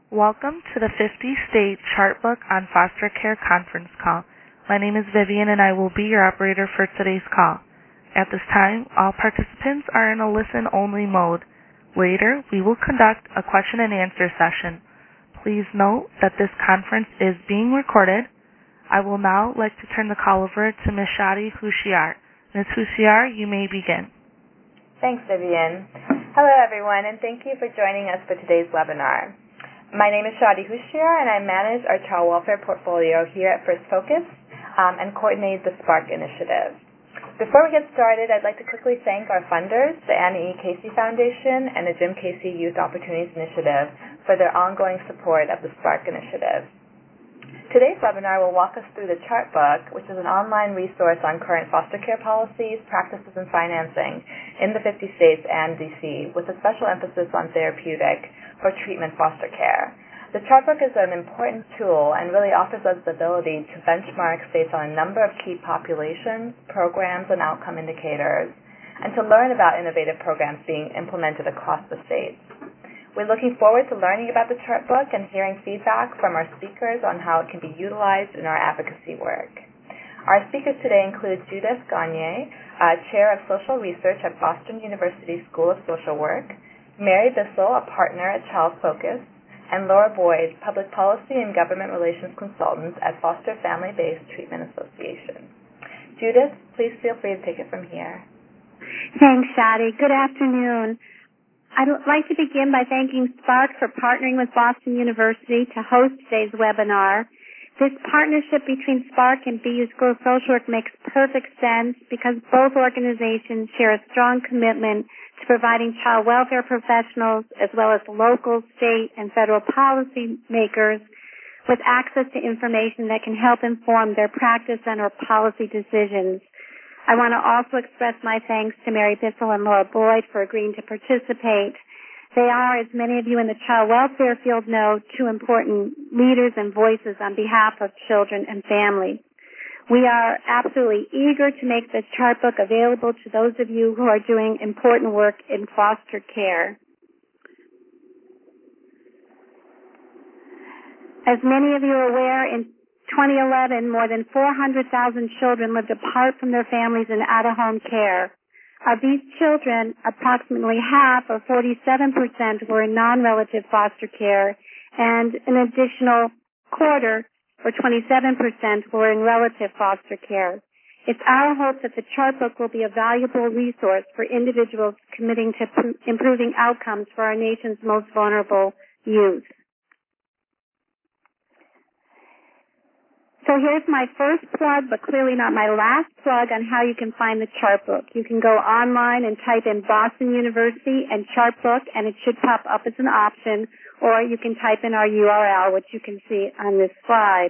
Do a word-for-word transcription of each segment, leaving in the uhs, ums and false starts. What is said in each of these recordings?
Welcome to the fifty-state Chartbook on Foster Care conference call. My name is Vivian and I will be your operator for today's call. At this time, all participants are in a listen-only mode. Later, we will conduct a question and answer session. Please note that this conference is being recorded. I will now like to turn the call over to Miz Shadi Hushiar. Miz Hushiar, you may begin. Thanks, Vivian. Hello, everyone, and thank you for joining us for today's webinar. My name is Shadi Hushiar, and I manage our child welfare portfolio here at First Focus um, and coordinate the SPARK initiative. Before we get started, I'd like to quickly thank our funders, the Annie E. Casey Foundation and the Jim Casey Youth Opportunities Initiative, for their ongoing support of the SPARK initiative. Today's webinar will walk us through the Chartbook, which is an online resource on current foster care policies, practices, and financing in the fifty states and D C, with a special emphasis on therapeutic or treatment foster care. The Chartbook is an important tool and really offers us the ability to benchmark states on a number of key populations, programs, and outcome indicators, and to learn about innovative programs being implemented across the states. We're looking forward to learning about the Chartbook and hearing feedback from our speakers on how it can be utilized in our advocacy work. Our speakers today include Judith Gagne, uh, Chair of Social Research at Boston University School of Social Work, Mary Bissell, a partner at Child Focus, and Laura Boyd, Public Policy and Government Relations Consultant at Foster Family-Based Treatment Association. Judith, please feel free to take it from here. Thanks, Shadi. Good afternoon. I'd like to begin by thanking SPARK for partnering with Boston University to host today's webinar. This partnership between SPARK and B U School of Social Work makes perfect sense because both organizations share a strong commitment to providing child welfare professionals as well as local, state, and federal policy makers with access to information that can help inform their practice and or policy decisions. I want to also express my thanks to Mary Bissell and Laura Boyd for agreeing to participate. They are, as many of you in the child welfare field know, two important leaders and voices on behalf of children and families. We are absolutely eager to make this Chartbook available to those of you who are doing important work in foster care. As many of you are aware, in twenty eleven, more than four hundred thousand children lived apart from their families in out-of-home care. Of these children, approximately half, or forty-seven percent, were in non-relative foster care, and an additional quarter, or twenty-seven percent, were in relative foster care. It's our hope that the Chartbook will be a valuable resource for individuals committing to p- improving outcomes for our nation's most vulnerable youth. So here's my first plug, but clearly not my last plug on how you can find the Chartbook. You can go online and type in Boston University and Chartbook, and it should pop up as an option, or you can type in our U R L, which you can see on this slide.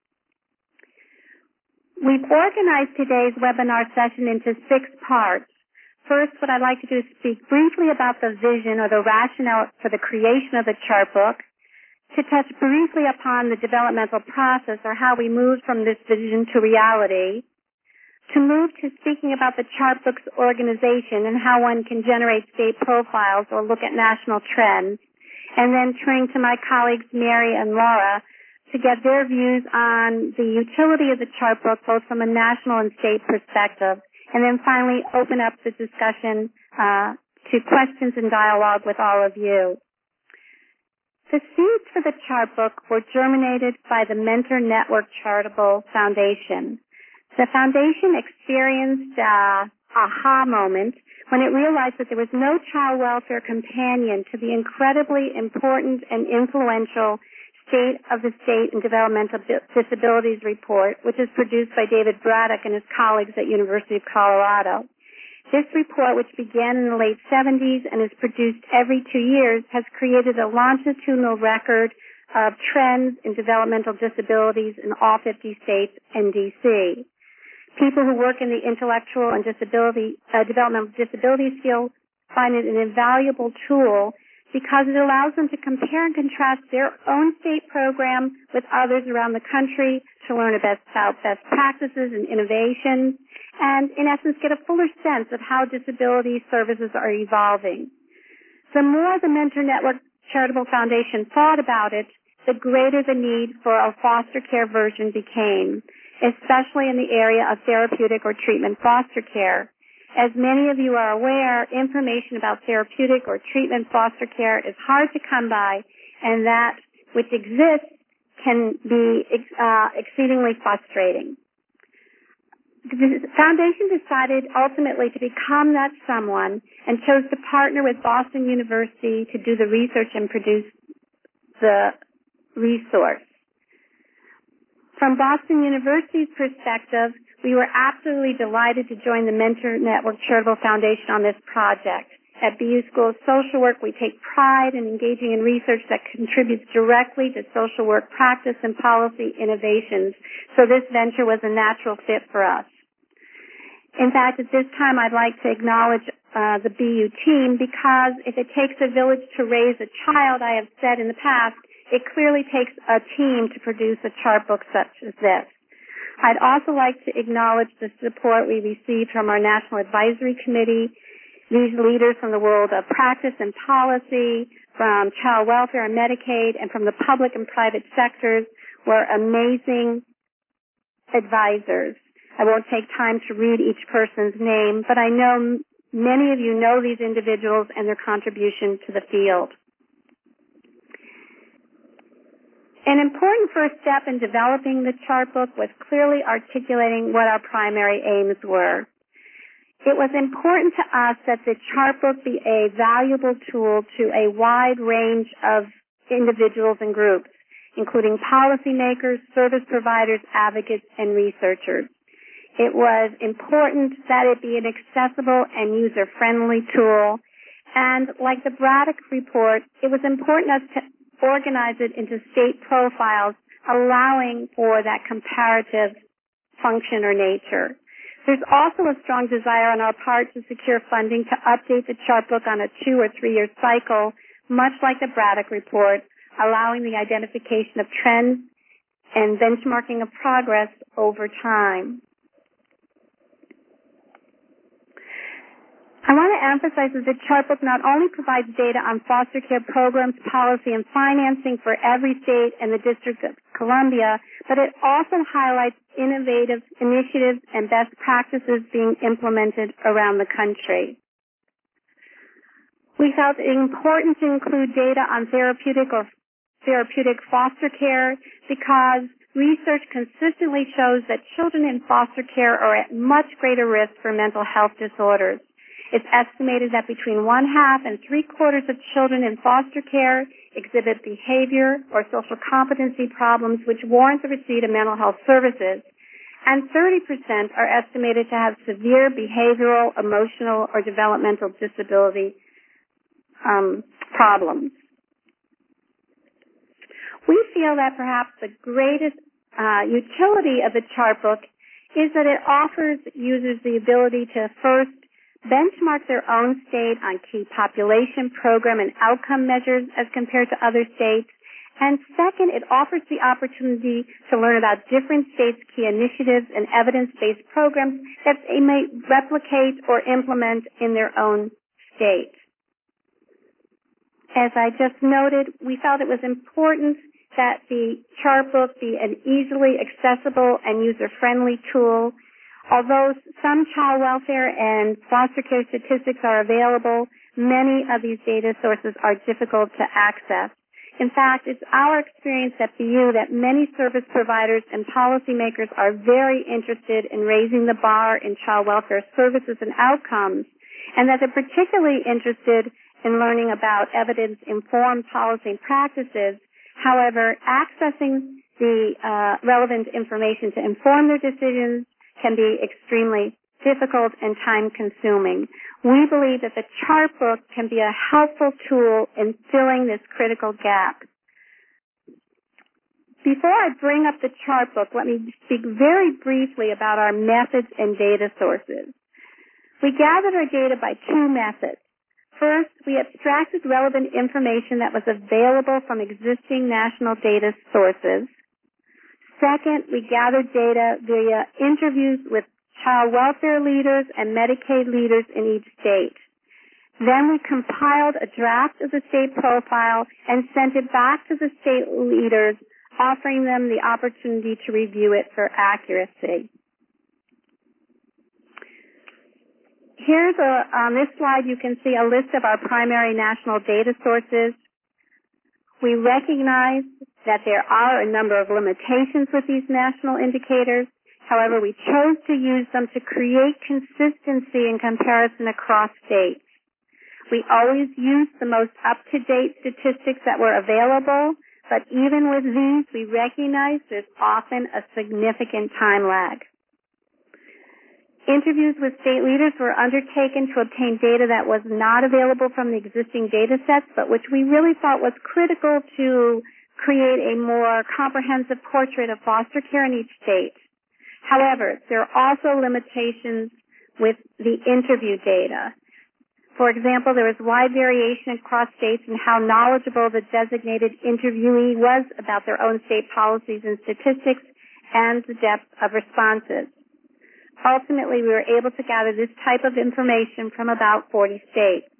We've organized today's webinar session into six parts. First, what I'd like to do is speak briefly about the vision or the rationale for the creation of the Chartbook, to touch briefly upon the developmental process or how we moved from this vision to reality, to move to speaking about the Chartbook's organization and how one can generate state profiles or look at national trends, and then turning to my colleagues Mary and Laura to get their views on the utility of the Chartbook both from a national and state perspective, and then finally open up the discussion uh, to questions and dialogue with all of you. The seeds for the Chartbook were germinated by the Mentor Network Charitable Foundation. The foundation experienced an aha moment when it realized that there was no child welfare companion to the incredibly important and influential State of the State and Developmental Disabilities Report, which is produced by David Braddock and his colleagues at University of Colorado. This report, which began in the late seventies and is produced every two years, has created a longitudinal record of trends in developmental disabilities in all fifty states and D C. People who work in the intellectual and disability, uh, developmental disabilities field find it an invaluable tool because it allows them to compare and contrast their own state program with others around the country to learn about best practices and innovations, and in essence get a fuller sense of how disability services are evolving. The more the Mentor Network Charitable Foundation thought about it, the greater the need for a foster care version became, especially in the area of therapeutic or treatment foster care. As many of you are aware, information about therapeutic or treatment foster care is hard to come by, and that which exists can be uh, exceedingly frustrating. The foundation decided ultimately to become that someone and chose to partner with Boston University to do the research and produce the resource. From Boston University's perspective, we were absolutely delighted to join the Mentor Network Charitable Foundation on this project. At B U School of Social Work, we take pride in engaging in research that contributes directly to social work practice and policy innovations, so this venture was a natural fit for us. In fact, at this time, I'd like to acknowledge uh, the B U team because if it takes a village to raise a child, I have said in the past, it clearly takes a team to produce a chart book such as this. I'd also like to acknowledge the support we received from our National Advisory Committee. These leaders from the world of practice and policy, from child welfare and Medicaid, and from the public and private sectors were amazing advisors. I won't take time to read each person's name, but I know many of you know these individuals and their contribution to the field. An important first step in developing the chart book was clearly articulating what our primary aims were. It was important to us that the chart book be a valuable tool to a wide range of individuals and groups, including policymakers, service providers, advocates, and researchers. It was important that it be an accessible and user-friendly tool, and like the Braddock Report, it was important to organize it into state profiles, allowing for that comparative function or nature. There's also a strong desire on our part to secure funding to update the chart book on a two or three year cycle, much like the Braddock Report, allowing the identification of trends and benchmarking of progress over time. I want to emphasize that the chart book not only provides data on foster care programs, policy, and financing for every state and the District of Columbia, but it also highlights innovative initiatives and best practices being implemented around the country. We felt it important to include data on therapeutic or therapeutic foster care because research consistently shows that children in foster care are at much greater risk for mental health disorders. It's estimated that between one half and three quarters of children in foster care exhibit behavior or social competency problems which warrant the receipt of mental health services, and thirty percent are estimated to have severe behavioral, emotional, or developmental disability um, problems. We feel that perhaps the greatest uh, utility of the chart book is that it offers users the ability to first benchmark their own state on key population, program, and outcome measures as compared to other states. And second, it offers the opportunity to learn about different states' key initiatives and evidence-based programs that they may replicate or implement in their own state. As I just noted, we felt it was important that the chart book be an easily accessible and user-friendly tool. Although some child welfare and foster care statistics are available, many of these data sources are difficult to access. In fact, it's our experience at B U that many service providers and policymakers are very interested in raising the bar in child welfare services and outcomes, and that they're particularly interested in learning about evidence-informed policy and practices. However, accessing the uh, relevant information to inform their decisions can be extremely difficult and time-consuming. We believe that the chart book can be a helpful tool in filling this critical gap. Before I bring up the chart book, let me speak very briefly about our methods and data sources. We gathered our data by two methods. First, we abstracted relevant information that was available from existing national data sources. Second, we gathered data via interviews with child welfare leaders and Medicaid leaders in each state. Then we compiled a draft of the state profile and sent it back to the state leaders, offering them the opportunity to review it for accuracy. Here's a, on this slide you can see a list of our primary national data sources. We recognize that there are a number of limitations with these national indicators. However, we chose to use them to create consistency in comparison across states. We always used the most up-to-date statistics that were available, but even with these, we recognize there's often a significant time lag. Interviews with state leaders were undertaken to obtain data that was not available from the existing data sets, but which we really thought was critical to create a more comprehensive portrait of foster care in each state. However, there are also limitations with the interview data. For example, there was wide variation across states in how knowledgeable the designated interviewee was about their own state policies and statistics and the depth of responses. Ultimately, we were able to gather this type of information from about forty states.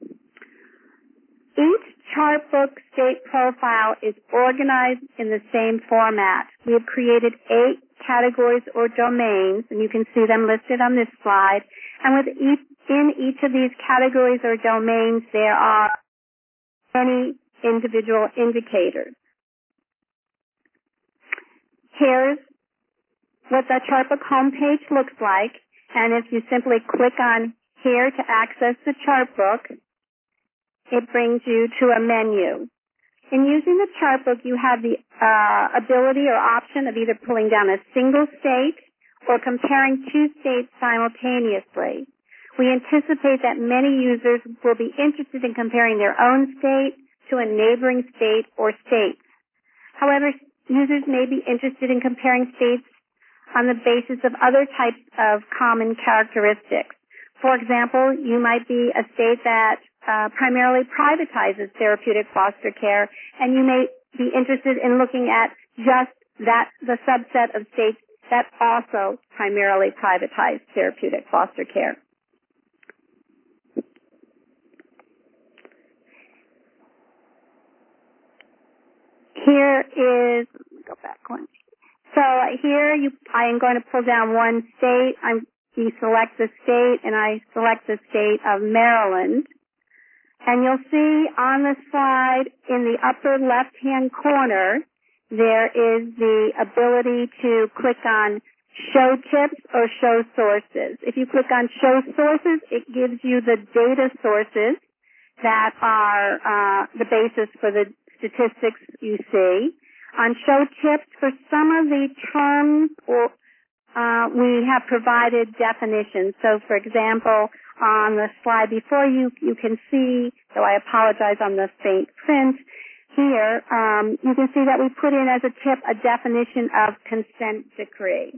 Each chart book state profile is organized in the same format. We have created eight categories or domains, and you can see them listed on this slide. And with each, in each of these categories or domains, there are many individual indicators. Here's what the Chartbook homepage looks like, and if you simply click on here to access the Chartbook, it brings you to a menu. In using the Chartbook, you have the uh, ability or option of either pulling down a single state or comparing two states simultaneously. We anticipate that many users will be interested in comparing their own state to a neighboring state or states. However, users may be interested in comparing states on the basis of other types of common characteristics. For example, you might be a state that uh, primarily privatizes therapeutic foster care, and you may be interested in looking at just that, the subset of states that also primarily privatize therapeutic foster care. Here is, let me go back one. So here you, I am going to pull down one state. I'm, you select the state, and I select the state of Maryland. And you'll see on the slide in the upper left-hand corner, there is the ability to click on Show Tips or Show Sources. If you click on Show Sources, it gives you the data sources that are uh, the basis for the statistics you see. On Show Tips, for some of the terms, or, uh, we have provided definitions. So, for example, on the slide before you, you can see, though I apologize on the faint print, here, um, you can see that we put in as a tip a definition of consent decree.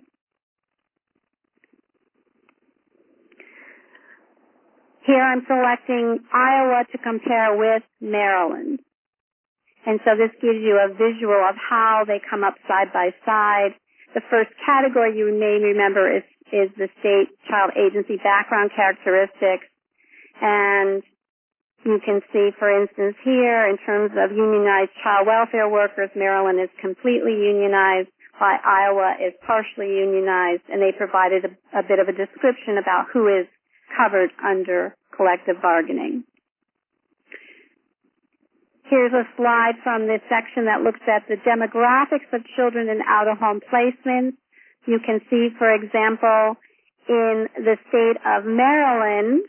Here I'm selecting Iowa to compare with Maryland. And so this gives you a visual of how they come up side by side. The first category you may remember is, is the state child agency background characteristics. And you can see, for instance, here in terms of unionized child welfare workers, Maryland is completely unionized, while Iowa is partially unionized, and they provided a, a bit of a description about who is covered under collective bargaining. Here's a slide from this section that looks at the demographics of children in out-of-home placements. You can see, for example, in the state of Maryland,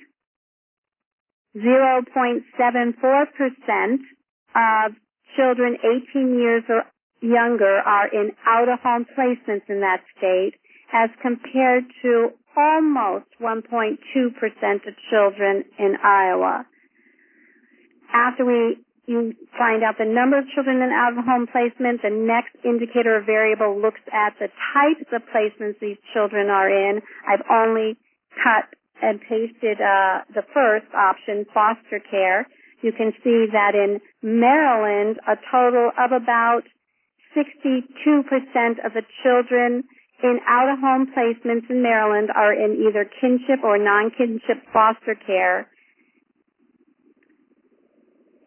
zero point seven four percent of children eighteen years or younger are in out-of-home placements in that state, as compared to almost one point two percent of children in Iowa. After we you find out the number of children in out-of-home placement, the next indicator or variable looks at the types of placements these children are in. I've only cut and pasted uh, the first option, foster care. You can see that in Maryland, a total of about sixty-two percent of the children in out-of-home placements in Maryland are in either kinship or non-kinship foster care.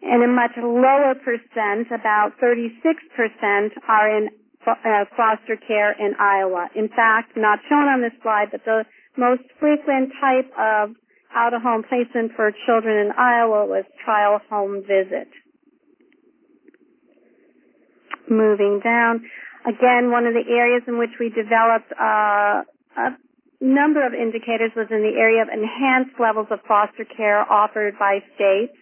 and a much lower percent, about thirty-six percent, are in uh, foster care in Iowa. In fact, not shown on this slide, but the most frequent type of out-of-home placement for children in Iowa was trial home visit. Moving down, again, one of the areas in which we developed uh, a number of indicators was in the area of enhanced levels of foster care offered by states.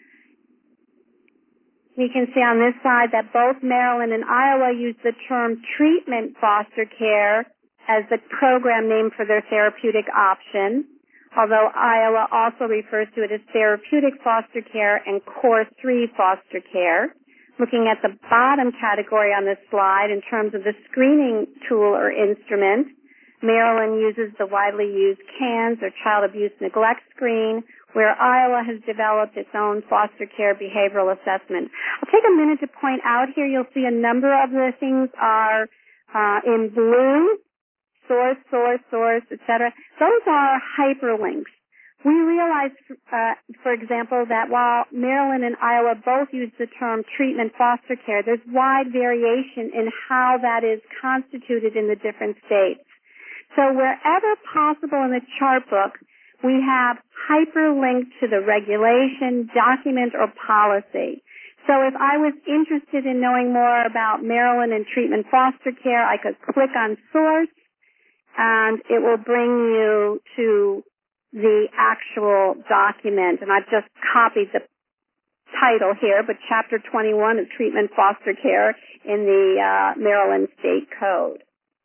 We can see on this side that both Maryland and Iowa use the term treatment foster care as the program name for their therapeutic option, although Iowa also refers to it as therapeutic foster care and Core three foster care. Looking at the bottom category on this slide in terms of the screening tool or instrument, Maryland uses the widely used CANS or Child Abuse Neglect Screen, where Iowa has developed its own foster care behavioral assessment. I'll take a minute to point out here, you'll see a number of the things are uh, in blue, source, source, source, et cetera. Those are hyperlinks. We realize, uh, for example, that while Maryland and Iowa both use the term treatment foster care, there's wide variation in how that is constituted in the different states. So wherever possible in the chart book, we have hyperlinked to the regulation, document, or policy. So if I was interested in knowing more about Maryland and treatment foster care, I could click on source, and it will bring you to the actual document. And I've just copied the title here, but Chapter twenty-one of Treatment Foster Care in the uh, Maryland State Code.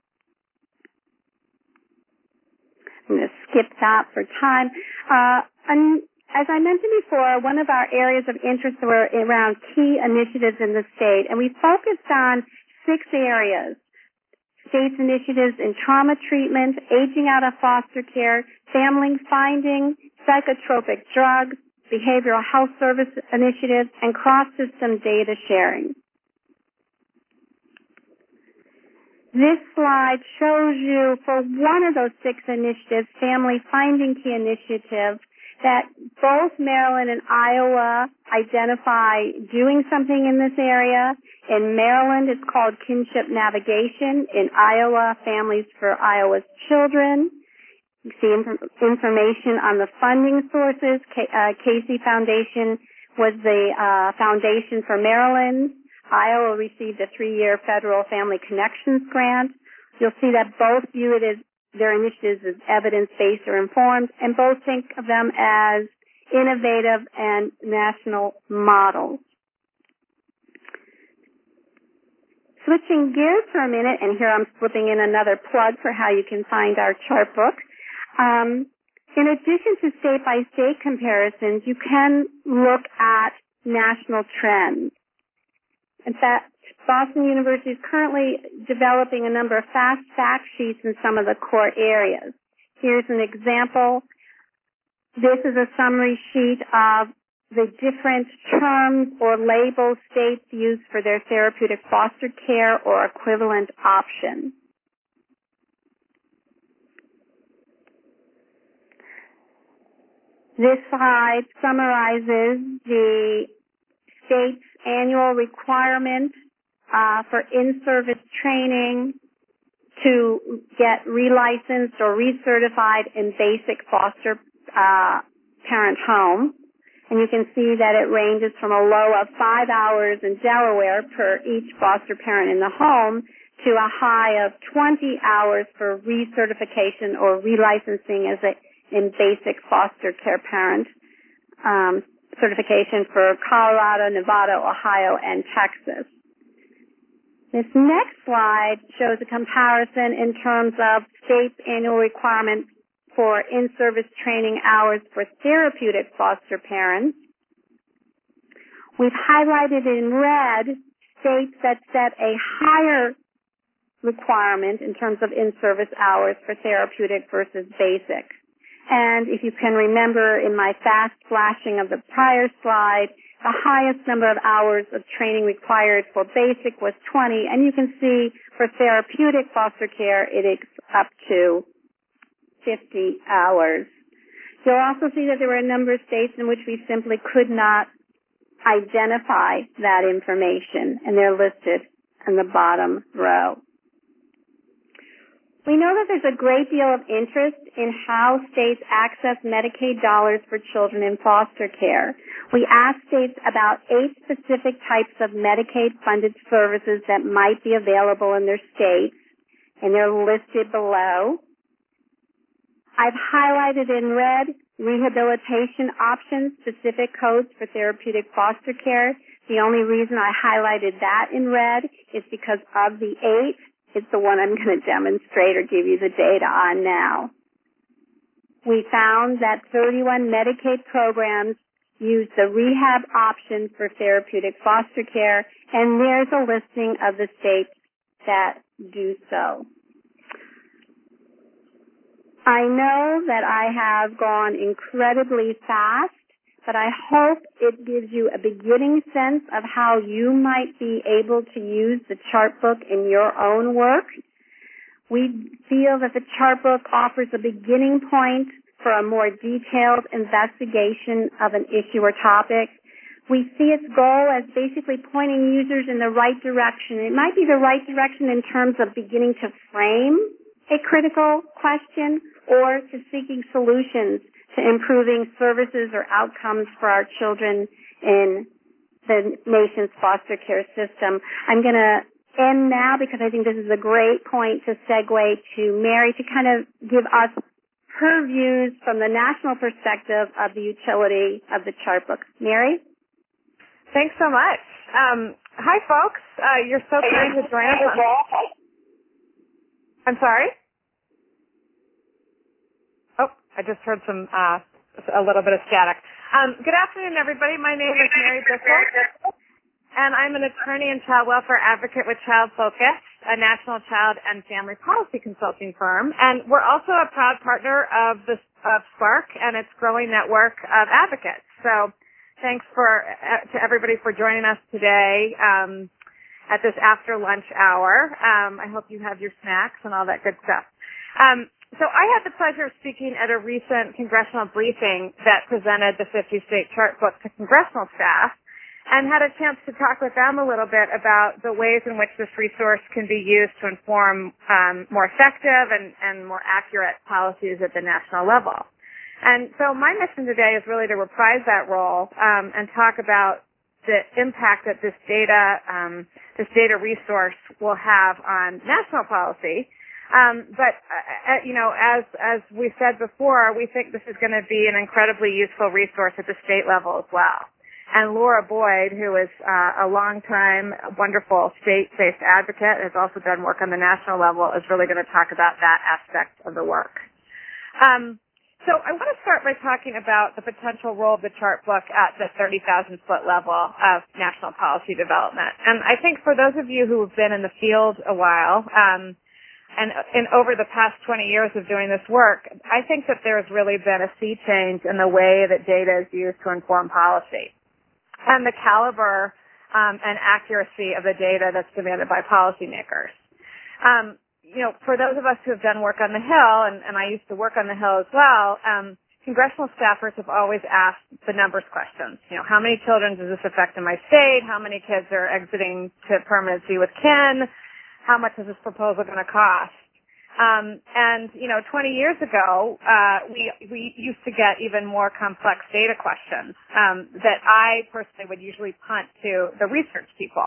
I'm going to skip that for time. Uh, and as I mentioned before, one of our areas of interest were around key initiatives in the state, and we focused on six areas. State's initiatives in trauma treatment, aging out of foster care, family finding, psychotropic drugs, behavioral health service initiatives, and cross-system data sharing. This slide shows you for one of those six initiatives, Family Finding Key Initiative, that both Maryland and Iowa identify doing something in this area. In Maryland, it's called Kinship Navigation. In Iowa, Families for Iowa's Children. You see inf- information on the funding sources. K- uh, Casey Foundation was the uh, foundation for Maryland. Iowa received a three-year federal Family Connections grant. You'll see that both view it as their initiatives as evidence-based or informed, and both think of them as innovative and national models. Switching gears for a minute, and here I'm slipping in another plug for how you can find our chart book. Um, in addition to state-by-state comparisons, you can look at national trends. In fact, Boston University is currently developing a number of fast fact sheets in some of the core areas. Here's an example. This is a summary sheet of the different terms or labels states use for their therapeutic foster care or equivalent option. This slide summarizes the state's annual requirement uh, for in-service training to get relicensed or recertified in basic foster uh, parent home. And you can see that it ranges from a low of five hours in Delaware per each foster parent in the home to a high of twenty hours for recertification or relicensing as a in basic foster care parent um, certification for Colorado, Nevada, Ohio, and Texas. This next slide shows a comparison in terms of states' annual requirements for in-service training hours for therapeutic foster parents. We've highlighted in red states that set a higher requirement in terms of in-service hours for therapeutic versus basic. And if you can remember in my fast flashing of the prior slide, the highest number of hours of training required for basic was twenty, and you can see for therapeutic foster care it is up to fifty hours. You'll also see that there were a number of states in which we simply could not identify that information, and they're listed in the bottom row. We know that there's a great deal of interest in how states access Medicaid dollars for children in foster care. We asked states about eight specific types of Medicaid-funded services that might be available in their states, and they're listed below. I've highlighted in red rehabilitation options, specific codes for therapeutic foster care. The only reason I highlighted that in red is because of the eight, it's the one I'm going to demonstrate or give you the data on now. We found that thirty-one Medicaid programs use the rehab option for therapeutic foster care, and there's a listing of the states that do so. I know that I have gone incredibly fast, but I hope it gives you a beginning sense of how you might be able to use the chart book in your own work. We feel that the chart book offers a beginning point for a more detailed investigation of an issue or topic. We see its goal as basically pointing users in the right direction. It might be the right direction in terms of beginning to frame a critical question or to seeking solutions to improving services or outcomes for our children in the nation's foster care system. I'm going to end now because I think this is a great point to segue to Mary to kind of give us her views from the national perspective of the utility of the chart book. Mary? Thanks so much. Um, hi, folks. Uh, you're so kind to join us. On... I'm sorry? Oh, I just heard some, uh, a little bit of static. Um, good afternoon, everybody. My name is Mary Bissell, and I'm an attorney and child welfare advocate with Child Focus, a national child and family policy consulting firm. And we're also a proud partner of, the, of Spark and its growing network of advocates. So thanks for, uh, to everybody for joining us today um, at this after lunch hour. Um, I hope you have your snacks and all that good stuff. Um, So I had the pleasure of speaking at a recent congressional briefing that presented the fifty state chart book to congressional staff and had a chance to talk with them a little bit about the ways in which this resource can be used to inform um, more effective and, and more accurate policies at the national level. And so my mission today is really to reprise that role um, and talk about the impact that this data, um, this data resource will have on national policy. Um, but, uh, you know, as, as we said before, we think this is going to be an incredibly useful resource at the state level as well. And Laura Boyd, who is uh, a long-time, wonderful state-based advocate, has also done work on the national level, is really going to talk about that aspect of the work. Um, so I want to start by talking about the potential role of the chart book at the thirty thousand foot level of national policy development. And I think for those of you who have been in the field a while, um, And, and over the past twenty years of doing this work, I think that there has really been a sea change in the way that data is used to inform policy and the caliber um, and accuracy of the data that's demanded by policymakers. Um, you know, for those of us who have done work on the Hill, and, and I used to work on the Hill as well, um, congressional staffers have always asked the numbers questions. You know, how many children does this affect in my state? How many kids are exiting to permanency with kin? How much is this proposal going to cost? Um, and, you know, twenty years ago, uh, we, we used to get even more complex data questions um, that I personally would usually punt to the research people.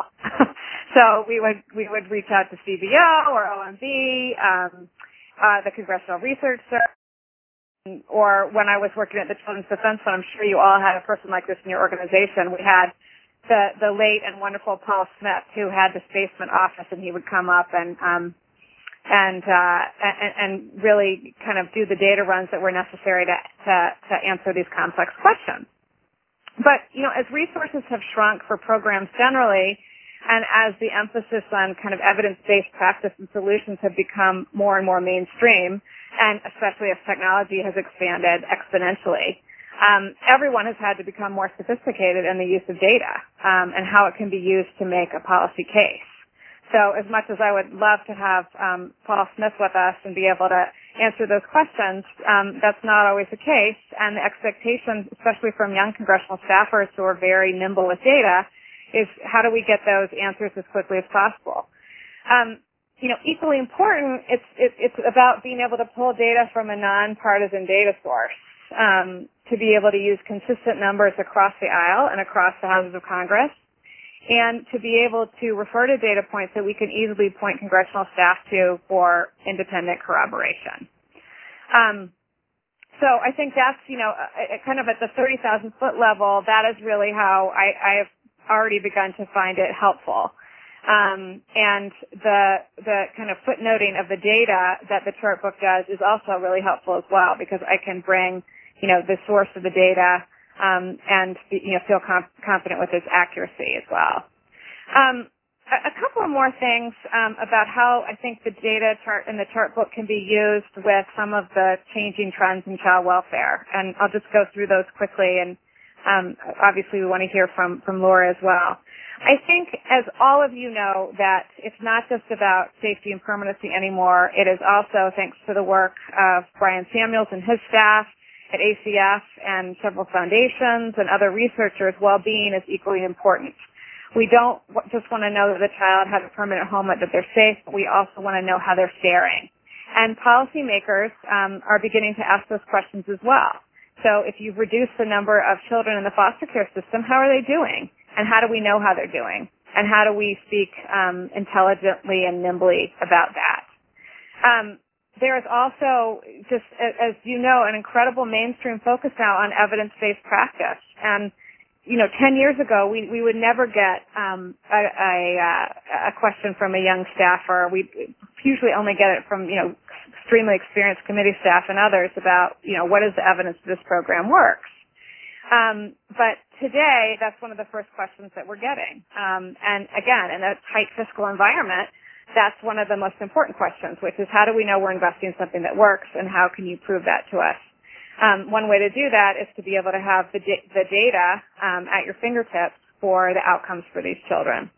So we would, we would reach out to C B O or O M B, um, uh, the Congressional Research Service, or when I was working at the Children's Defense Fund, I'm sure you all had a person like this in your organization. We had the the late and wonderful Paul Smith, who had the Spacement office, and he would come up and um and uh and, and really kind of do the data runs that were necessary to, to to answer these complex questions. But you know, as resources have shrunk for programs generally, and as the emphasis on kind of evidence-based practice and solutions have become more and more mainstream, and especially as technology has expanded exponentially, Um, everyone has had to become more sophisticated in the use of data um, and how it can be used to make a policy case. So as much as I would love to have um, Paul Smith with us and be able to answer those questions. Um, that's not always the case, and the expectation, especially from young congressional staffers who are very nimble with data, is how do we get those answers as quickly as possible? Um, you know, equally important, it's it, it's about being able to pull data from a nonpartisan data source um, to be able to use consistent numbers across the aisle and across the houses of Congress, and to be able to refer to data points that we can easily point congressional staff to for independent corroboration. Um, so I think that's, you know, uh, kind of at the thirty thousand foot level, that is really how I, I have already begun to find it helpful. Um, and the the kind of footnoting of the data that the chart book does is also really helpful as well, because I can bring, you know, the source of the data Um, and you know, feel comp- confident with its accuracy as well. Um, a, a couple of more things um, about how I think the data chart in the chart book can be used with some of the changing trends in child welfare, and I'll just go through those quickly. And um, obviously, we want to hear from from Laura as well. I think, as all of you know, that it's not just about safety and permanency anymore. It is also, thanks to the work of Brian Samuels and his staff at A C F and several foundations and other researchers, well-being is equally important. We don't just want to know that the child has a permanent home, that they're safe, but we also want to know how they're faring. And policymakers um, are beginning to ask those questions as well. So if you've reduced the number of children in the foster care system, how are they doing? And how do we know how they're doing? And how do we speak um, intelligently and nimbly about that? Um, There is also, just as you know, an incredible mainstream focus now on evidence-based practice. And, you know, ten years ago, we, we would never get um, a, a, a question from a young staffer. We usually only get it from, you know, extremely experienced committee staff and others about, you know, what is the evidence that this program works. Um, but today, that's one of the first questions that we're getting. Um, and again, in a tight fiscal environment, that's one of the most important questions, which is how do we know we're investing in something that works, and how can you prove that to us? Um, one way to do that is to be able to have the, da- the data um, at your fingertips for the outcomes for these children.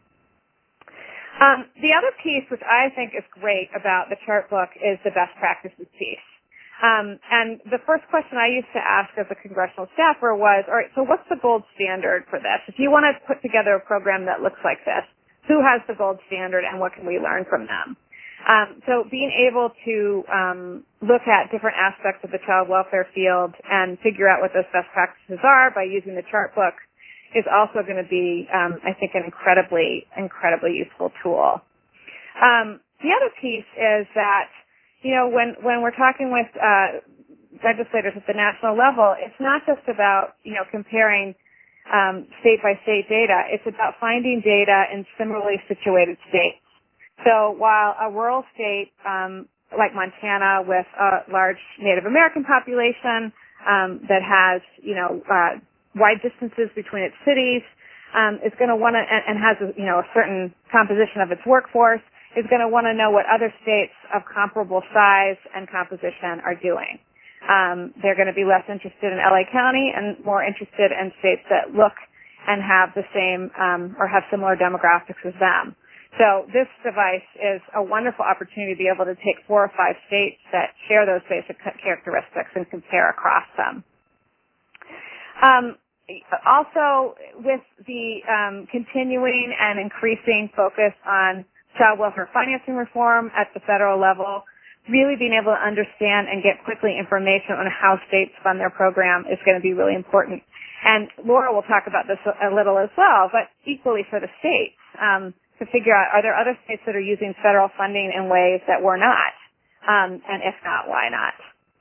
Um, the other piece, which I think is great about the chart book, is the best practices piece. Um, and the first question I used to ask as a congressional staffer was, all right, so what's the gold standard for this? If you want to put together a program that looks like this, who has the gold standard and what can we learn from them? Um, so being able to um, look at different aspects of the child welfare field and figure out what those best practices are by using the chart book is also going to be, um, I think, an incredibly, incredibly useful tool. Um, the other piece is that, you know, when, when we're talking with uh, legislators at the national level, it's not just about, you know, comparing um, state-by-state data. It's about finding data in similarly situated states. So while a rural state um, like Montana with a large Native American population um, that has, you know, uh, wide distances between its cities, um, is going to want to, and, and has, a, you know, a certain composition of its workforce, is going to want to know what other states of comparable size and composition are doing. Um, they're going to be less interested in L A County and more interested in states that look and have the same um, or have similar demographics as them. So this device is a wonderful opportunity to be able to take four or five states that share those basic characteristics and compare across them. Um, also, with the um, continuing and increasing focus on child welfare financing reform at the federal level, really being able to understand and get quickly information on how states fund their program is going to be really important. And Laura will talk about this a little as well, but equally for the states, um, to figure out, are there other states that are using federal funding in ways that we're not? Um, and if not, why not?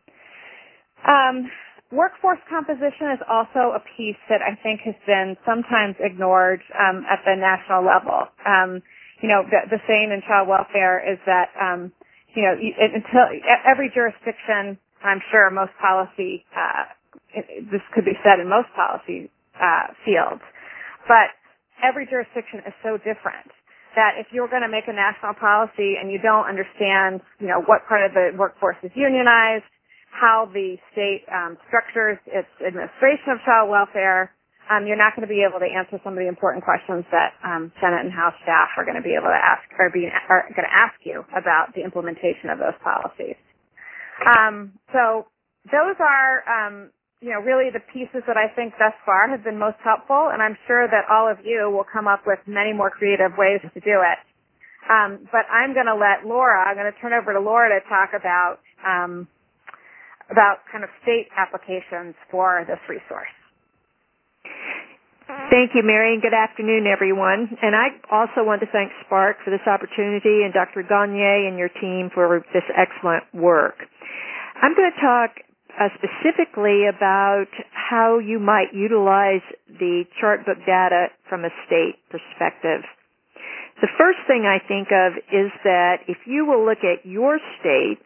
Um, workforce composition is also a piece that I think has been sometimes ignored um, at the national level. Um, you know, the, the saying in child welfare is that, um, you know, until every jurisdiction, I'm sure most policy, uh, this could be said in most policy uh, fields, but every jurisdiction is so different that if you're going to make a national policy and you don't understand, you know, what part of the workforce is unionized, how the state um, structures its administration of child welfare, um, you're not going to be able to answer some of the important questions that um, Senate and House staff are going to be able to ask or be are going to ask you about the implementation of those policies. Um, so those are, um, you know, really the pieces that I think thus far have been most helpful, and I'm sure that all of you will come up with many more creative ways to do it. Um, but I'm going to let Laura, I'm going to turn over to Laura to talk about um, about kind of state applications for this resource. Thank you, Mary, and good afternoon, everyone. And I also want to thank Spark for this opportunity and Doctor Gagne and your team for this excellent work. I'm going to talk uh, specifically about how you might utilize the Chartbook data from a state perspective. The first thing I think of is that if you will look at your state,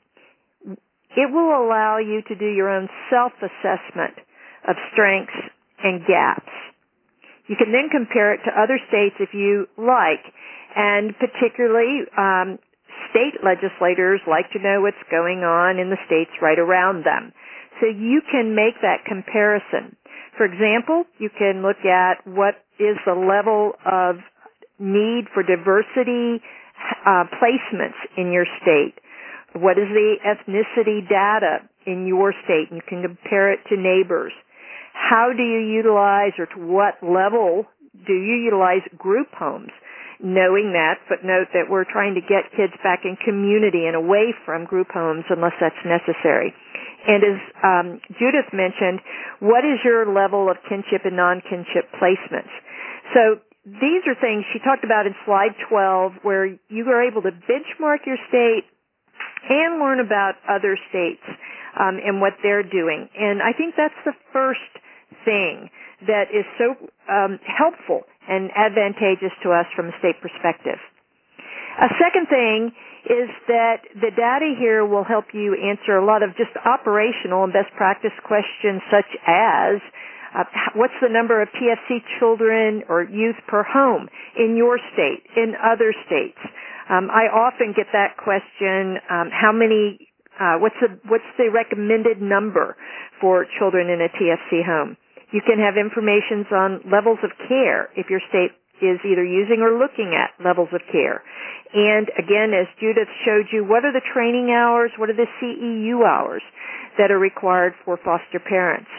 it will allow you to do your own self-assessment of strengths and gaps. You can then compare it to other states if you like, and particularly um, state legislators like to know what's going on in the states right around them. So you can make that comparison. For example, you can look at what is the level of need for diversity uh, placements in your state. What is the ethnicity data in your state? And you can compare it to neighbors. How do you utilize, or to what level do you utilize group homes? Knowing that, but note that we're trying to get kids back in community and away from group homes unless that's necessary. And as um, Judith mentioned, what is your level of kinship and non-kinship placements? So these are things she talked about in slide twelve, where you are able to benchmark your state and learn about other states um, and what they're doing. And I think that's the first thing that is so um, helpful and advantageous to us from a state perspective. A second thing is that the data here will help you answer a lot of just operational and best practice questions, such as uh, what's the number of T F C children or youth per home in your state, in other states. Um, I often get that question, um, how many, uh, what's the, what's the recommended number for children in a T F C home? You can have information on levels of care if your state is either using or looking at levels of care. And again, as Judith showed you, what are the training hours, what are the C E U hours that are required for foster parents?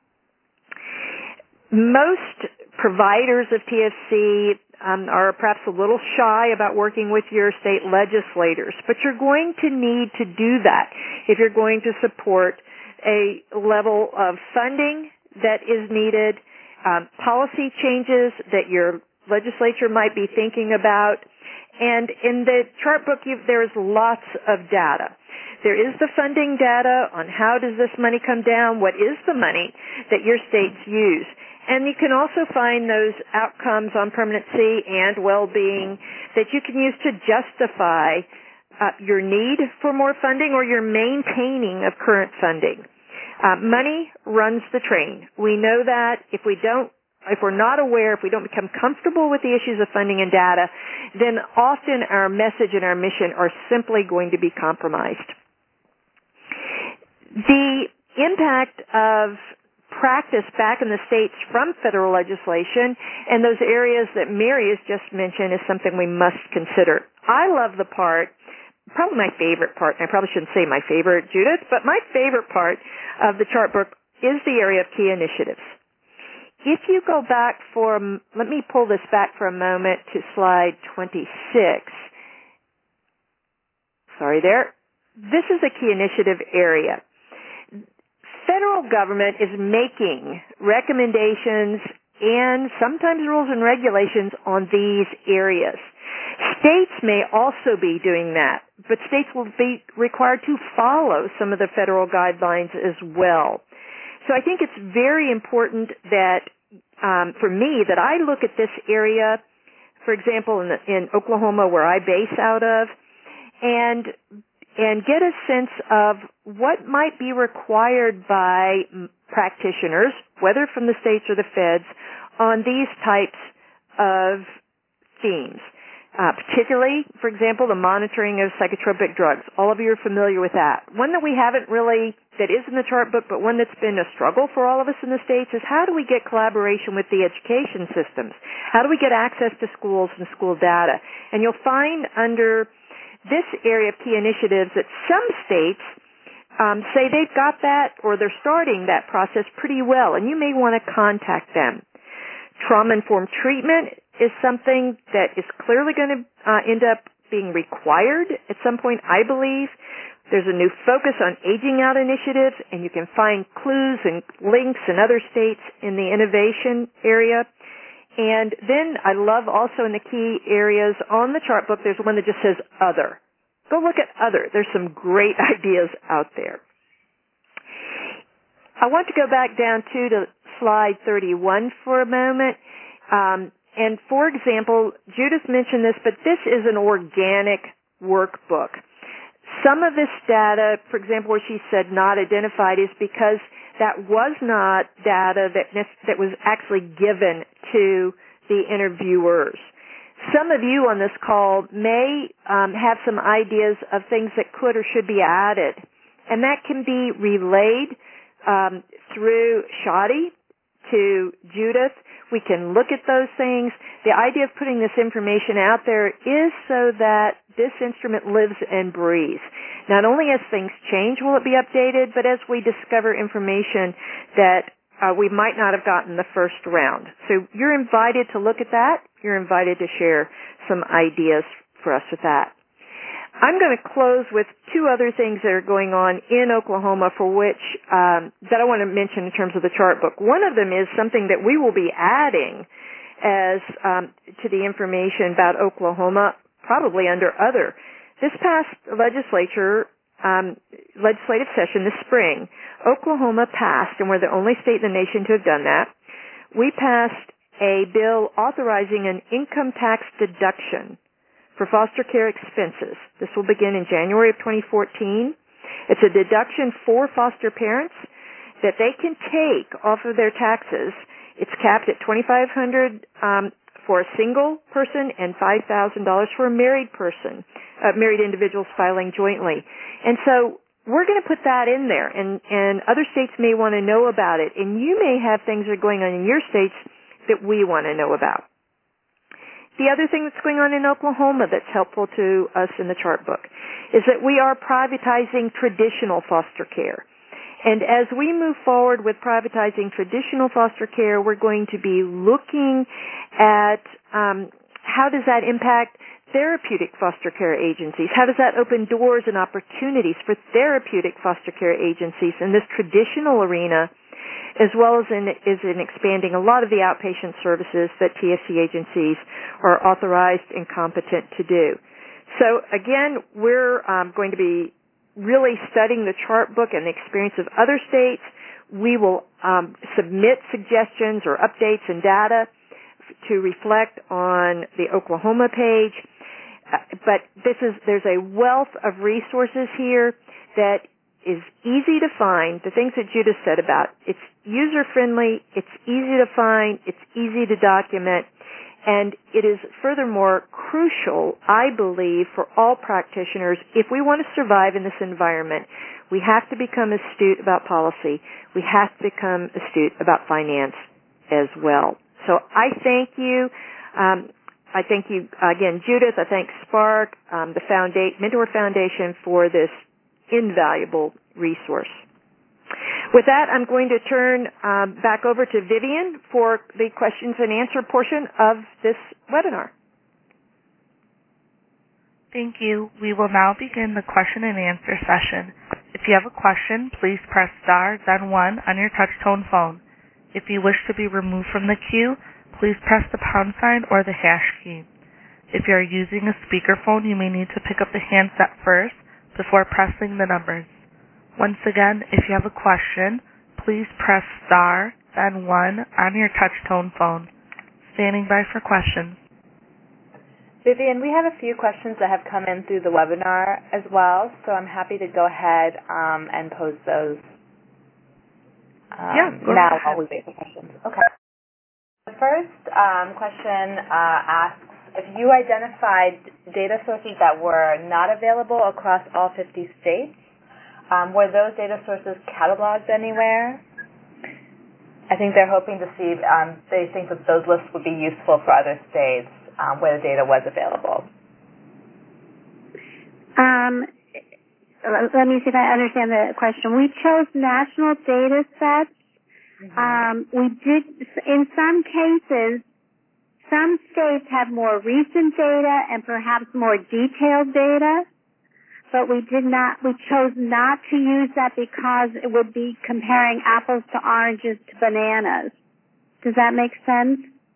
Most providers of T F C um, are perhaps a little shy about working with your state legislators, but you're going to need to do that if you're going to support a level of funding that is needed, um, policy changes that your legislature might be thinking about. And in the chart book, you, there's lots of data. There is the funding data on how does this money come down, what is the money that your states use. And you can also find those outcomes on permanency and well-being that you can use to justify uh, your need for more funding or your maintaining of current funding. Uh, money runs the train. We know that if we don't, if we're not aware, if we don't become comfortable with the issues of funding and data, then often our message and our mission are simply going to be compromised. The impact of practice back in the states from federal legislation and those areas that Mary has just mentioned is something we must consider. I love the part, probably my favorite part, and I probably shouldn't say my favorite, Judith, but my favorite part of the chart book is the area of key initiatives. If you go back for, let me pull this back for a moment to slide twenty-six. Sorry there. This is a key initiative area. Federal government is making recommendations and sometimes rules and regulations on these areas. States may also be doing that, but states will be required to follow some of the federal guidelines as well. So I think it's very important that, um, for me, that I look at this area, for example, in, the, in Oklahoma, where I base out of, and and get a sense of what might be required by practitioners, whether from the states or the feds, on these types of themes. Uh, particularly, for example, the monitoring of psychotropic drugs. All of you are familiar with that. One that we haven't really, that is in the chart book, but one that's been a struggle for all of us in the States is how do we get collaboration with the education systems? How do we get access to schools and school data? And you'll find under this area of key initiatives that some states um, say they've got that or they're starting that process pretty well, and you may want to contact them. Trauma-informed treatment is something that is clearly going to uh, end up being required at some point, I believe. There's a new focus on aging out initiatives, and you can find clues and links in other states in the innovation area. And then I love also in the key areas on the chart book, there's one that just says other. Go look at other. There's some great ideas out there. I want to go back down to, to slide thirty-one for a moment. Um, and for example, Judith mentioned this, but this is an organic workbook. Some of this data, for example, where she said not identified, is because that was not data that that was actually given to the interviewers. Some of you on this call may um, have some ideas of things that could or should be added, and that can be relayed um, through Shadi to Judith. We can look at those things. The idea of putting this information out there is so that this instrument lives and breathes. Not only as things change will it be updated, but as we discover information that uh, we might not have gotten the first round. So you're invited to look at that. You're invited to share some ideas for us with that. I'm going to close with two other things that are going on in Oklahoma for which um, that I want to mention in terms of the chart book. One of them is something that we will be adding as um, to the information about Oklahoma, probably under other. This past legislature um, legislative session this spring, Oklahoma passed, and we're the only state in the nation to have done that. We passed a bill authorizing an income tax deduction for foster care expenses. This will begin in January of twenty fourteen. It's a deduction for foster parents that they can take off of their taxes. It's capped at twenty-five hundred dollars um, for a single person and five thousand dollars for a married person, uh, married individuals filing jointly. And so we're going to put that in there, and, and other states may want to know about it, and you may have things that are going on in your states that we want to know about. The other thing that's going on in Oklahoma that's helpful to us in the chart book is that we are privatizing traditional foster care. And as we move forward with privatizing traditional foster care, we're going to be looking at um, how does that impact therapeutic foster care agencies? How does that open doors and opportunities for therapeutic foster care agencies in this traditional arena, as well as in, is in expanding a lot of the outpatient services that T F C agencies are authorized and competent to do. So again, we're um, going to be really studying the chart book and the experience of other states. We will um, submit suggestions or updates and data to reflect on the Oklahoma page. Uh, but this is there's a wealth of resources here that is easy to find. The things that Judith said about it's user-friendly, it's easy to find, it's easy to document, and it is furthermore crucial, I believe, for all practitioners. If we want to survive in this environment, we have to become astute about policy. We have to become astute about finance as well. So I thank you. Um, I thank you, again, Judith. I thank Spark, um, the Founda- Mentor Foundation for this invaluable resource. With that, I'm going to turn um, back over to Vivian for the questions and answer portion of this webinar. Thank you. We will now begin the question and answer session. If you have a question, please press star, then one on your touch-tone phone. If you wish to be removed from the queue, please press the pound sign or the hash key. If you are using a speakerphone, you may need to pick up the handset first before pressing the numbers. Once again, if you have a question, please press star, then one on your touch-tone phone. Standing by for questions. Vivian, we have a few questions that have come in through the webinar as well, so I'm happy to go ahead um, and pose those um, yeah, now while we wait for questions. Okay. The first um, question uh, asks, if you identified data sources that were not available across all fifty states, um, were those data sources cataloged anywhere? I think they're hoping to see, um, they think that those lists would be useful for other states um, where the data was available. Um, let me see if I understand the question. We chose national data sets. Mm-hmm. Um, we did, in some cases, some states have more recent data and perhaps more detailed data, but we did not, we chose not to use that because it would be comparing apples to oranges to bananas. Does that make sense?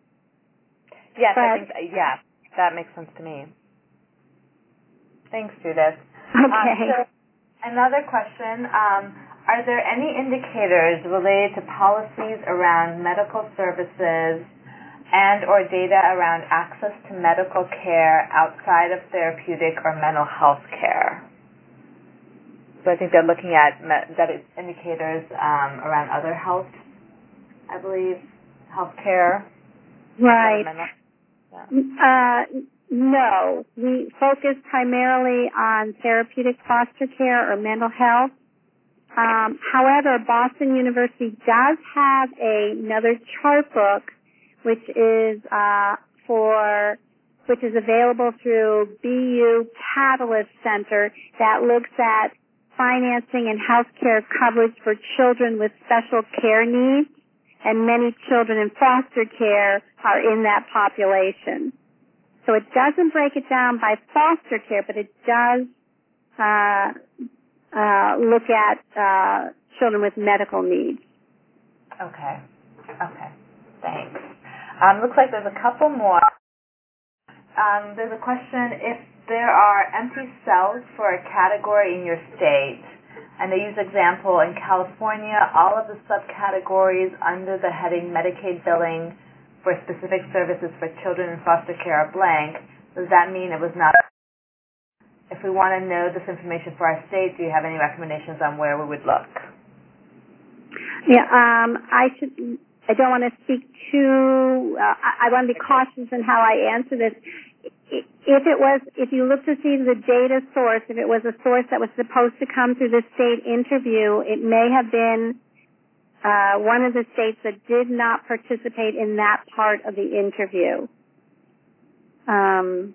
Yes, but, I think, yeah, that makes sense to me. Thanks, Judith. Okay. Um, so another question, um, are there any indicators related to policies around medical services and or data around access to medical care outside of therapeutic or mental health care? So I think they're looking at me- that it's indicators um, around other health, I believe, health care. Right. Mental, yeah. Uh, no. We focus primarily on therapeutic foster care or mental health. Um, however, Boston University does have a, another chart book which is uh, for which is available through B U Catalyst Center that looks at financing and health care coverage for children with special care needs, and many children in foster care are in that population. So it doesn't break it down by foster care, but it does uh, uh, look at uh, children with medical needs. Okay. Okay. Thanks. Um, looks like there's a couple more. Um, there's a question if there are empty cells for a category in your state, and they use example in California, all of the subcategories under the heading Medicaid billing for specific services for children in foster care are blank. Does that mean it was not? If we want to know this information for our state, do you have any recommendations on where we would look? Yeah, um, I should. I don't want to speak too. Uh, I, I want to be cautious in how I answer this. If it was, if you look to see the data source, if it was a source that was supposed to come through the state interview, it may have been uh, one of the states that did not participate in that part of the interview. Um,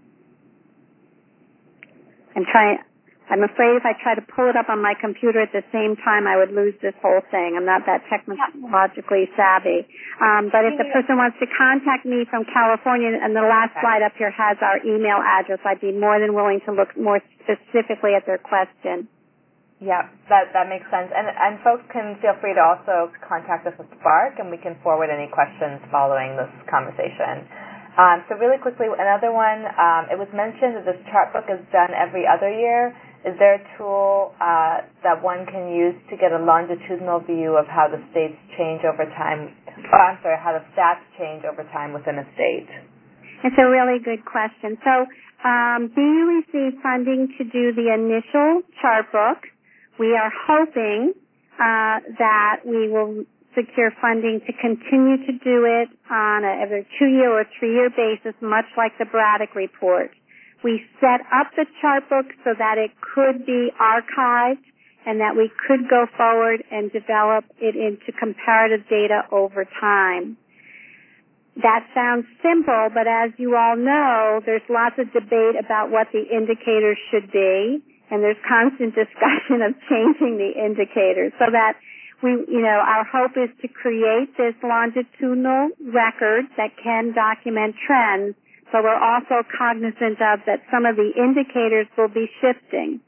I'm trying. I'm afraid if I try to pull it up on my computer at the same time, I would lose this whole thing. I'm not that technologically savvy. Um, but if the person wants to contact me from California, and the last slide up here has our email address, I'd be more than willing to look more specifically at their question. Yeah, that that makes sense. And and folks can feel free to also contact us at Spark, and we can forward any questions following this conversation. Um, so really quickly, another one, um, it was mentioned that this chart book is done every other year. Is there a tool uh, that one can use to get a longitudinal view of how the states change over time? Oh, I'm sorry, how the stats change over time within a state? It's a really good question. So um, B U received funding to do the initial chart book. We are hoping uh, that we will secure funding to continue to do it on a either two-year or three-year basis, much like the Braddock report. We set up the chart book so that it could be archived and that we could go forward and develop it into comparative data over time. That sounds simple, but as you all know, there's lots of debate about what the indicators should be, and there's constant discussion of changing the indicators so that we, you know, our hope is to create this longitudinal record that can document trends, but we're also cognizant of that some of the indicators will be shifting.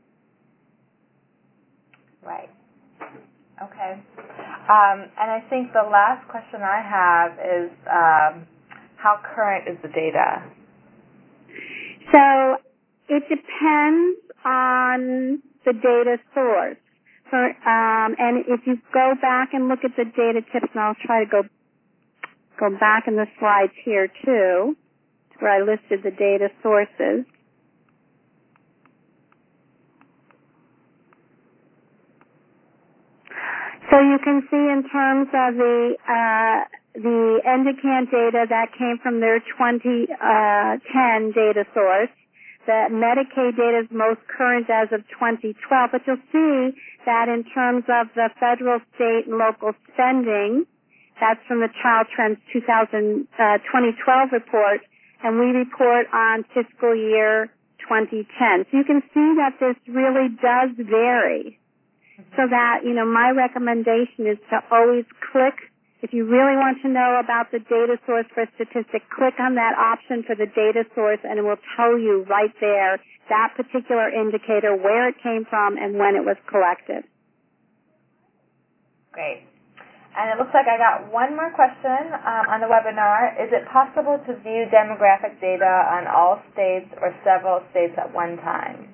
Right. Okay. Um, and I think the last question I have is um, how current is the data? So it depends on the data source. For, um, and if you go back and look at the data tips, and I'll try to go go back in the slides here too, where I listed the data sources. So you can see in terms of the uh, the Endicant data that came from their twenty ten data source. The Medicaid data is most current as of twenty twelve, but you'll see that in terms of the federal, state, and local spending, that's from the Child Trends twenty twelve report, and we report on fiscal year twenty ten. So you can see that this really does vary. So that, you know, my recommendation is to always click. If you really want to know about the data source for a statistic, click on that option for the data source, and it will tell you right there that particular indicator, where it came from, and when it was collected. Great. And it looks like I got one more question um, on the webinar. Is it possible to view demographic data on all states or several states at one time?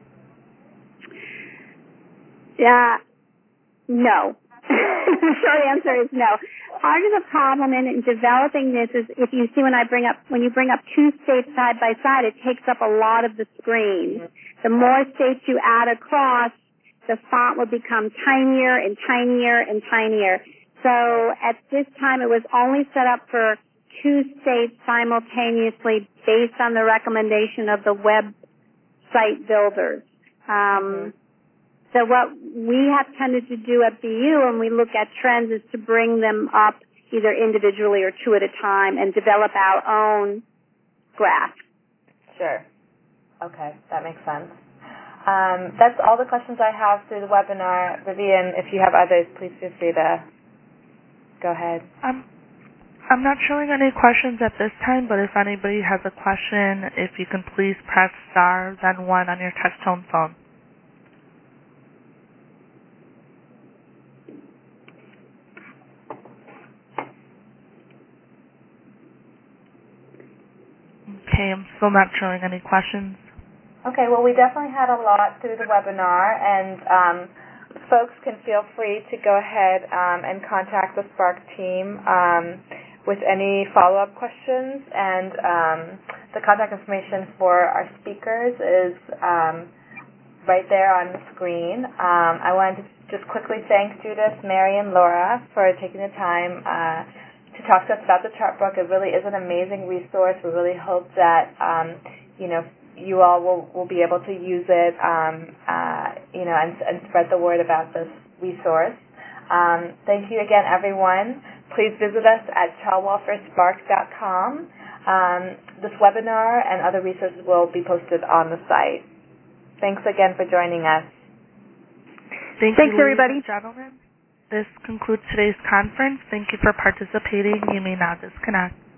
Yeah, no. The short answer is no. Part of the problem in, in developing this is if you see when I bring up when you bring up two states side by side, it takes up a lot of the screen. Mm-hmm. The more states you add across, the font will become tinier and tinier and tinier. So at this time, it was only set up for two states simultaneously based on the recommendation of the website builders. Um, mm-hmm. So what we have tended to do at B U when we look at trends is to bring them up either individually or two at a time and develop our own graph. Sure. Okay, that makes sense. Um, that's all the questions I have through the webinar. Vivian, if you have others, please feel free to go ahead. Um, I'm not showing any questions at this time, but if anybody has a question, if you can please press star, then one on your touch-tone phone. Okay, I'm still not showing any questions. Okay, well, we definitely had a lot through the webinar, and um, folks can feel free to go ahead um, and contact the Spark team um, with any follow-up questions, and um, the contact information for our speakers is um, right there on the screen. Um, I wanted to just quickly thank Judith, Mary, and Laura for taking the time uh, to talk to us about the chart book. It really is an amazing resource. We really hope that, um, you know, you all will, will be able to use it, um, uh, you know, and, and spread the word about this resource. Um, thank you again, everyone. Please visit us at child welfare spark dot com. Um, this webinar and other resources will be posted on the site. Thanks again for joining us. Thank Thanks, you, everybody. ladies and gentlemen. This concludes today's conference. Thank you for participating. You may now disconnect.